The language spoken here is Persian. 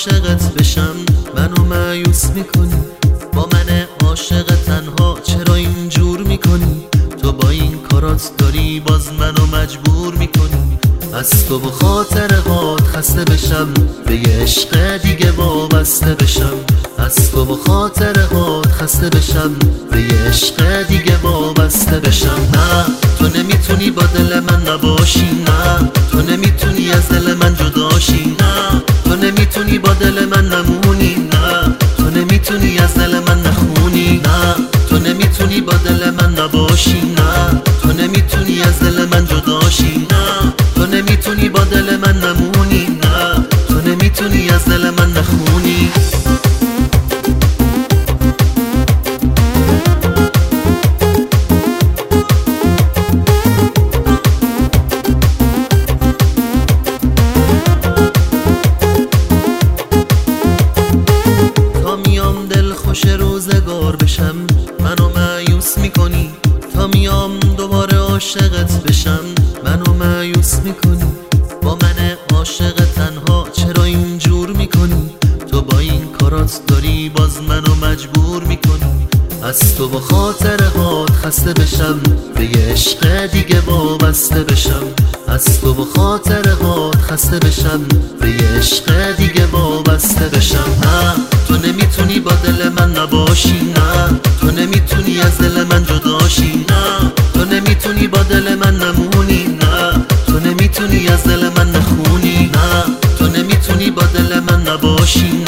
عاشقت بشم منو مایوس میکنی. با من عاشق تنها چرا اینجور میکنی؟ تو با این کارات داری باز منو مجبور میکنی. از تو به خاطرهات خسته بشم، به یه عشق دیگه وابسته بشم. از تو به خاطرهات خسته بشم، به یه عشق دیگه وابسته بشم. نه تو نمیتونی با دل من نباشی، نه تو نمیتونی از دل من جداشی، نه تو نمیتونی با دل من نمونی، نه تو نمیتونی از دل من نخونی، نه تو نمیتونی با دل من نباشی، نه تو نمیتونی از دل من جداشی، نه تو نمیتونی با دل من نمونی، نه تو نمیتونی از دل من نخونی. تا میام دل خوش روزگار بشم منو مایوس میکنی. تا میام دوباره عاشقت بشم منو مایوس میکنی. با من عاشق تنها چرا اینجور میکنی؟ تو با این کارات داری باز منو مجبور میکنی. از تو با خاطرهات خسته بشم، به یه عشق دیگه وابسته بشم. از تو با خاطرهات خسته بشم، به یه عشق دیگه وابسته بشم. نه تو نمیتونی با دل من نباشی، نه تو نمیتونی از دل من جداشی، نه تو نمیتونی با دل من نمونی، نه تو نمیتونی از دل من نخونی، نه تو نمیتونی با دل من نباشی،